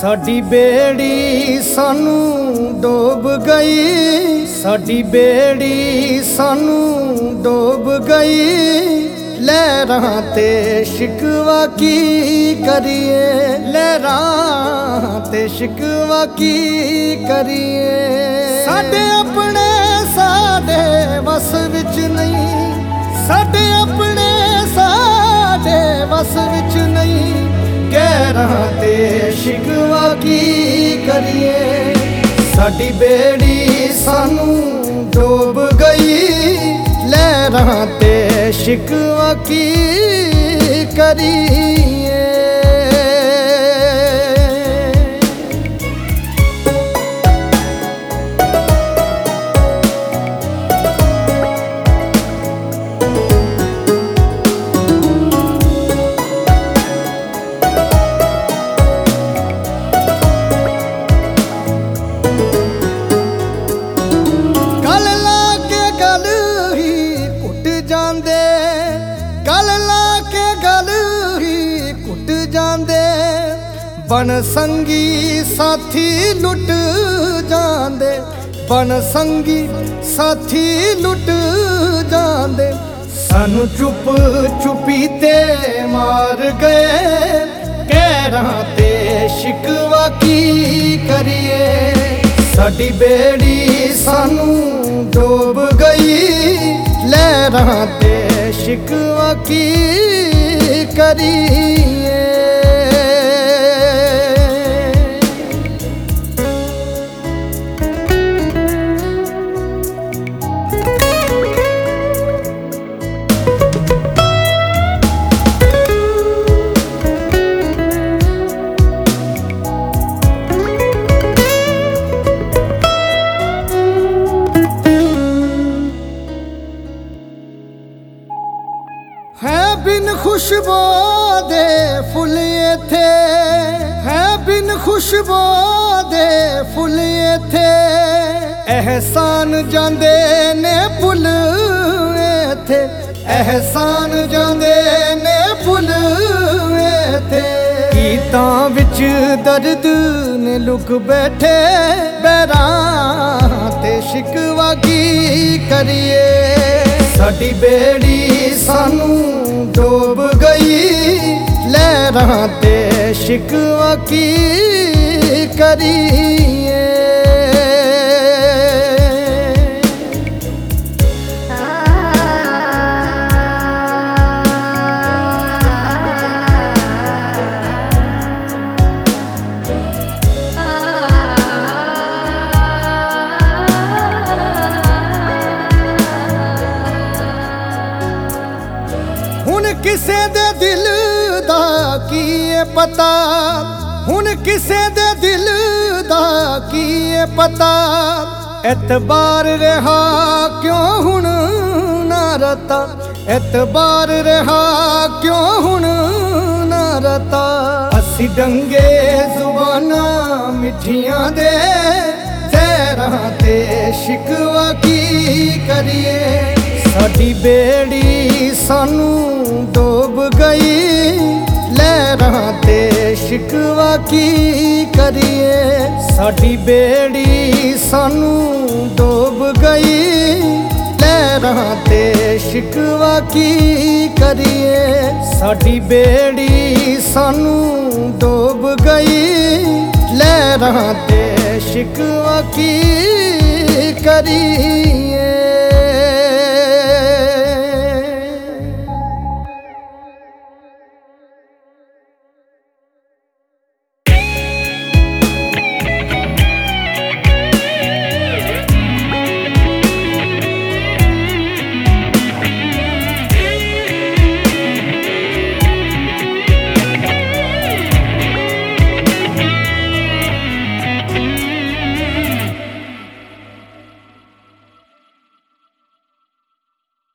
ਸਾਡੀ ਬੇੜੀ ਸਾਨੂੰ ਡੋਬ ਗਈ, ਸਾਡੀ ਬੇੜੀ ਸਾਨੂੰ ਡੋਬ ਗਈ। ਲਹਿਰਾਂ ਤੇ ਸ਼ਿਕਵਾ ਕੀ ਕਰੀਏ, ਲਹਿਰਾਂ ਤੇ ਸ਼ਿਕਵਾ ਕੀ ਕਰੀਏ। ਸਾਡੇ ਆਪਣੇ ਸਾਡੇ ਵਸ ਵਿੱਚ ਨਹੀਂ, ਸਾਡੇ ਆਪਣੇ ਸਾਡੇ ਵਸ ਵਿੱਚ ਨਹੀਂ। ਗਹਿਰਾਂ ਤੇ ਸ਼ਿਕਵਾ ਕੀ ਕਰੀਏ। ਸਾਡੀ ਬੇੜੀ ਸਾਨੂੰ ਡੋਬ ਗਈ, ਲਹਿਰਾਂ ਤੇ ਸ਼ਿਕਵਾ ਕੀ ਕਰੀਏ। ਗਲ ਲਾ ਕੇ ਗਲ ਹੀ ਘੁੱਟ ਜਾਂਦੇ, ਬਨ ਸੰਗੀ ਸਾਥੀ ਲੁੱਟ ਜਾਂਦੇ, ਬਨ ਸੰਗੀ ਸਾਥੀ ਲੁੱਟ ਜਾਂਦੇ। ਸਾਨੂੰ ਚੁੱਪ ਚੁਪੀ ਤੇ ਮਾਰ ਗਏ, ਗਹਿਰਾਂ ਤੇ ਸ਼ਿਕਵਾ ਕੀ ਕਰੀਏ। ਸਾਡੀ ਬੇੜੀ ਸਾਨੂੰ ਡੋਬ ਗਈ, ਲਹਿਰਾਂ ਤੇ ਸ਼ਿਕਵਾ ਕੀ ਕਰੀਏ। ਹੈ ਬਿਨ ਖੁਸ਼ਬੂ ਦੇ ਫੁੱਲ ਇੱਥੇ, ਹੈ ਬਿਨ ਖੁਸ਼ਬੂ ਦੇ ਫੁੱਲ ਇੱਥੇ। ਅਹਿਸਾਨ ਜਾਂਦੇ ਨੇ ਭੁੱਲ ਇੱਥੇ, ਅਹਿਸਾਨ ਜਾਂਦੇ ਨੇ ਭੁੱਲ ਇੱਥੇ। ਗੀਤਾਂ ਵਿੱਚ ਦਰਦ ਨੇ ਲੁਕ ਬੈਠੇ, ਬਹਿਰਾਂ ਤੇ ਸ਼ਿਕਵਾ ਕੀ ਕਰੀਏ। ਸਾਡੀ ਬੇੜੀ ਸਾਨੂੰ ਡੋਬ ਗਈ, ਲਹਿਰਾਂ ਤੇ ਸ਼ਿਕਵਾ ਕੀ ਕਰੀਏ। ਹੁਣ ਕਿਸੇ ਦੇ ਦਿਲ ਦਾ ਕੀ ਪਤਾ, ਹੁਣ ਕਿਸੇ ਦੇ ਦਿਲ ਦਾ ਕੀ ਪਤਾ। ਐਤਬਾਰ ਰਿਹਾ ਕਿਉਂ ਹੁਣ ਨਾ ਰਤਾ, ਐਤਬਾਰ ਰਿਹਾ ਕਿਉਂ ਹੁਣ ਨਾ ਰਤਾ। ਅਸੀਂ ਡੰਗੇ ਜ਼ੁਬਾਨਾਂ ਮਿੱਠੀਆਂ ਦੇ, ਜ਼ਹਿਰਾਂ ਤੇ ਸ਼ਿਕਵਾ ਕੀ ਕਰੀਏ। ਸਾਡੀ ਬੇੜੀ ਸਾਨੂੰ ਡੋਬ ਗਈ, ਲਹਿਰਾਂ ਤੇ ਸ਼ਿਕਵਾ ਕੀ ਕਰੀਏ। ਸਾਡੀ ਬੇੜੀ ਸਾਨੂੰ ਡੋਬ ਗਈ, ਲਹਿਰਾਂ ਤੇ ਸ਼ਿਕਵਾ ਕੀ ਕਰੀਏ। ਸਾਡੀ ਬੇੜੀ ਸਾਨੂੰ ਡੋਬ ਗਈ, ਲਹਿਰਾਂ ਤੇ ਸ਼ਿਕਵਾ ਕੀ ਕਰੀਏ।